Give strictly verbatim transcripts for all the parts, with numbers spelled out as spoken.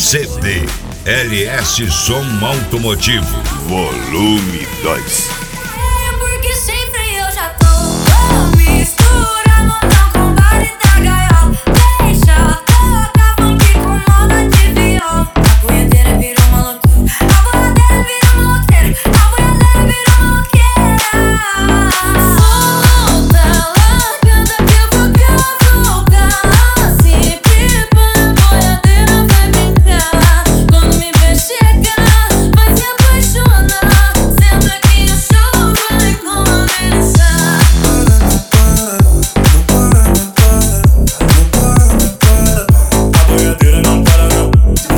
C D L S Som Automotivo, volume dois. É porque sempre eu já tô misturando não com baile da gaiola. Deixa tocar funk com moda de viola. A punheteira virou uma loucura, a boiadeira virou maloqueira, a boiadeira virou maloqueira. Solta, largada que eu vou cavucar. Se pipa, a boiadeira vai brincar. Quando me vê chegar, vai se apaixonar. Senta aqui o show vai começar. A boiadeira não para não.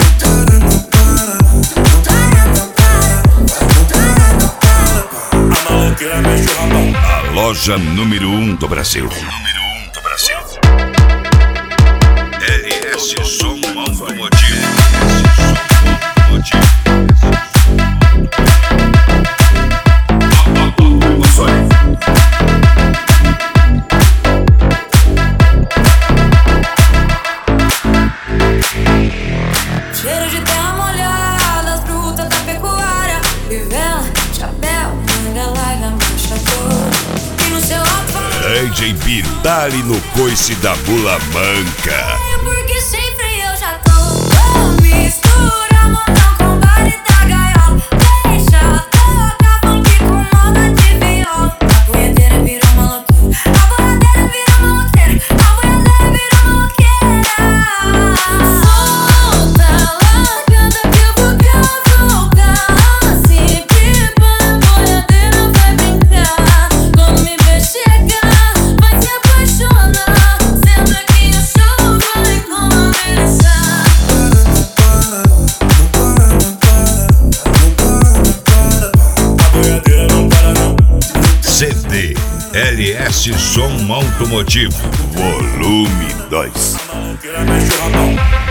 A maloqueira mexe o rabão. A loja número um do Brasil. Número um do Brasil. L S Som Automotivo. Cheiro de terra molhada, as frutas da pecuária. Fivela, chapéu, manga larga, mancha cor. E no seu alto fala D J Bitali no coice da Bula Manca. é porque sempre eu já tô misturando não com baile da gaiola. Deixa tocar funk com moda de viola. A punheteira virou uma loucura, a boiadeira virou maloqueira, a boiadeira virou maloqueira. Solta, largada que eu vou cavucar. Se pipa, a boiadeira vai brincar. Quando me vê chegar, vai se apaixonar. Senta aqui o show vai começar. A boiadeira não para não. C D L S Som Automotivo, volume dois. A maloqueira mexe o rabão.